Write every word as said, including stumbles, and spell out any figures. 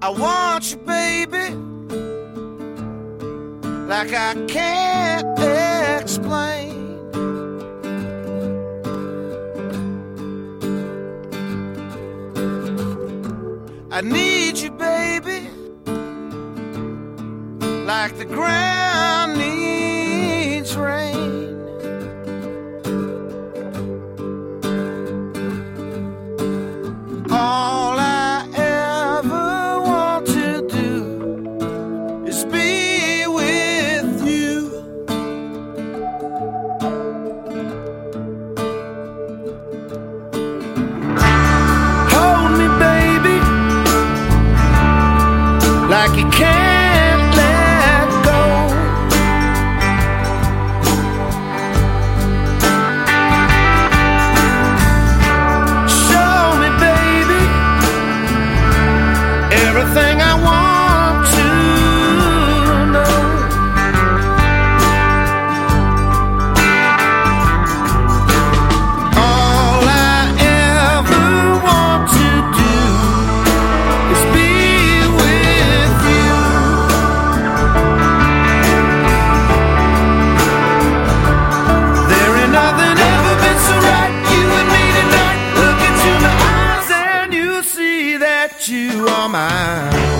I want you, baby, like I can't explain. I need you, baby, like the ground needs rain. All I ever want to do is be with you. Hold me, baby, like you can't let go. Show me, baby, everything I want to know. All I ever want to do is be with you. There ain't nothing ever been so right. You and me tonight. Look into my eyes and you see that you are mine.